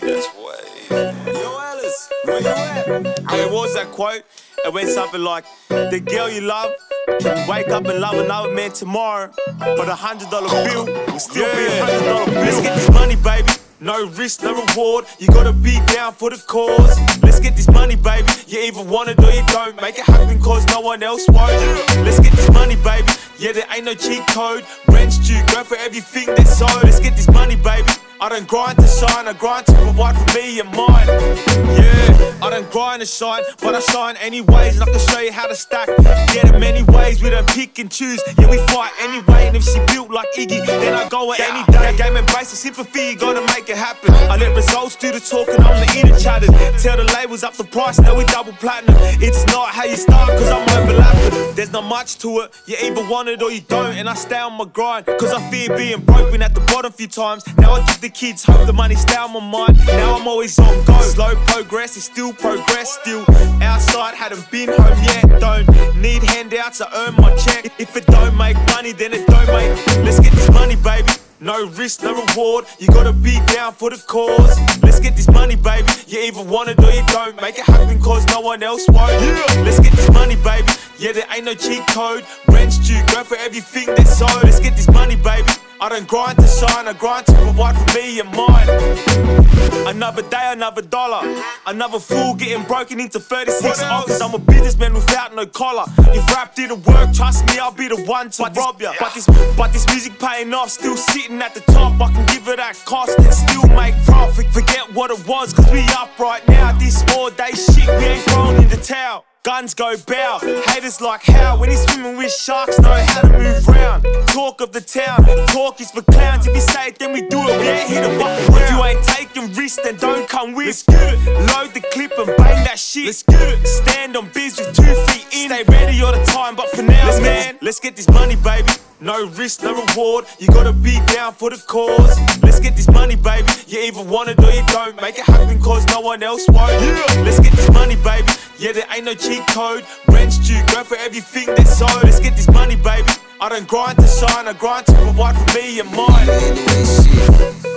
That's way. Yo, Alice, where you at? Hey, what was that quote? It went something like, the girl you love can wake up and love another man tomorrow, but $100 bill will still be $100 bill. Let's get this money, baby. No risk, no reward. You gotta be down for the cause. Let's get this money, baby. You either want it or you don't. Make it happen cause no one else won't. Let's get this money, baby. Yeah, there ain't no cheat code. Rent's due, go for everything that's owed. Let's get this money, baby. I don't grind to shine, I grind to provide for me and mine. Yeah, I don't grind to shine, but I shine anyways. And I can show you how to stack. Yeah, in many ways, we don't pick and choose. Yeah, we fight anyway. And if she built like Iggy, then I go at any day. Game and base of sympathy, you gotta make it happen. I let results do the talking, I'm the inner chatting. Tell the labels up the price, now we double platinum. It's not how you start, cause I'm overlapping. There's not much to it, you either want it or you don't. And I stay on my grind, cause I fear being broke. Been at the bottom a few times, now I give the kids hope, the money stay on my mind. Now I'm always on go. Slow progress, it's still progress. Still outside, hadn't been home yet. Don't need handouts, I earn my check. If it don't make money, then it don't make. Let's get this money, baby. No risk, no reward. You gotta be down for the cause. Let's get this money, baby. You either want it or you don't. Make it happen cause no one else won't. Let's get this money, baby. Yeah, there ain't no cheat code. Rent's due, go for everything that's owed. Let's get this money, baby. I don't grind to shine, I grind to provide for me and mine. Another day, another dollar. Another fool getting broken into 36 cause I'm a businessman without no collar. If rap didn't work, trust me, I'll be the one to rob ya. But this music paying off, still sitting at the top. I can give it that cost and still make profit. Forget what it was, cause we up right now. This all day shit, we ain't thrown in the towel. Guns go bow, haters like how. When he's swimming with sharks, know how to move round. Talk of the town, talk is for clowns. If we say it, then we do it, we ain't here to buck around. If you ain't taking risks, then don't come with. Let's get it. Load the clip and bang that shit. Let's get it. Stand on biz with 2 feet in. Stay ready all the time, but for now, let's get this money, baby. No risk, no reward. You gotta be down for the cause. Let's get this money, baby. You either want it or you don't. Make it happen cause no one else won't. Let's get this money, baby. Yeah, there ain't no cheat code. Rent's due, go for everything that's owed. Let's get this money, baby. I don't grind to shine, I grind to provide for me and mine.